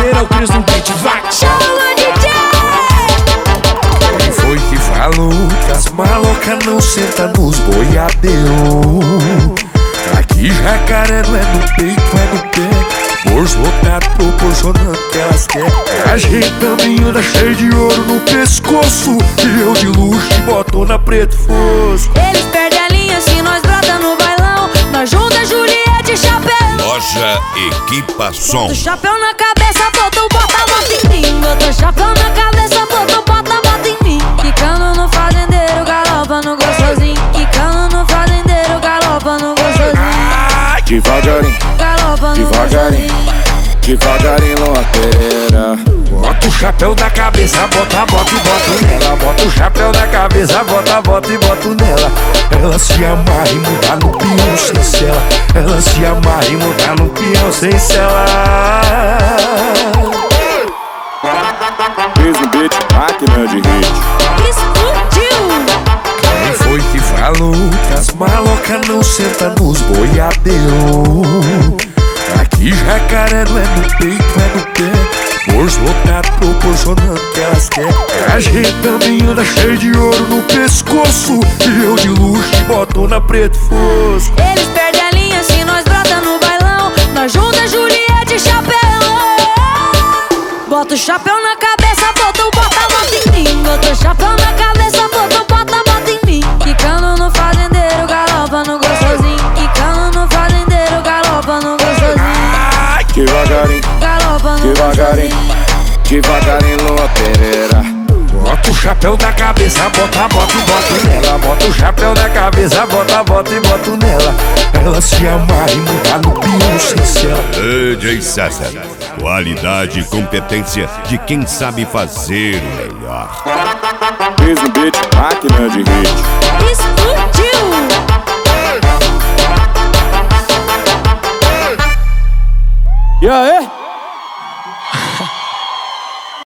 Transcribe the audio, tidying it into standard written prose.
é o Cris no beat, vai! Chama DJ! Quem foi que falou que as malocas não sentam nos boiadeiros? Aqui jacaré não é no peito, é no pé. Bolso lotado proporcionando que elas querem. Ajeitando anda cheio de ouro no pescoço. E eu de luxo e botona preto fosco. Eles perdem a linha se nós brota no bailão. Nós junta Juliette e chapéu. Loja Equipa Som. Botou chapéu na cabeça, botou bota em mim. Botou chapéu na cabeça, botou bota em mim. Quicando no fazendeiro, galopa no gostosinho. Quicando no fazendeiro, galopa no gostosinho. Devagarinho, Galopa no devagarinho, gostosinho. devagarinho, loteira. Bota o chapéu da cabeça, bota e boto nela. Bota o chapéu da cabeça, bota e boto nela. Ela se amarra e muda no peão sem cela. Ela se amarra e muda no peão sem cela. Fez no beat, máquina de hit. Explodiu! Quem foi que falou que as malocas não sentam nos boiadeiros? Aqui jacaré não é no peito, é no pé. Bolso lotado proporcionando que elas querem. Ajeitando anda cheio de ouro no pescoço. E eu de luxo e botona preto fosco. Eles perdem a linha se nós brota no bailão. Nós junta Juliette e chapéu. Bota o chapéu na cabeça, botou bota em mim. Botou chapéu na cabeça, botou bota em mim. Quicando no fazendeiro, galopa no gostosinho. Quicando no fazendeiro, galopa no gostosinho. Devagarinho, Galopa no devagarinho, gostosinho. devagarinho, loteira. Bota o chapéu da cabeça, bota e boto nela. Bota o chapéu da cabeça, bota e boto nela. Ela se amarra e muda no peão sem cela. DJ César, qualidade e competência de quem sabe fazer o melhor. Fez no beat, máquina de hit. Explodiu! E aí?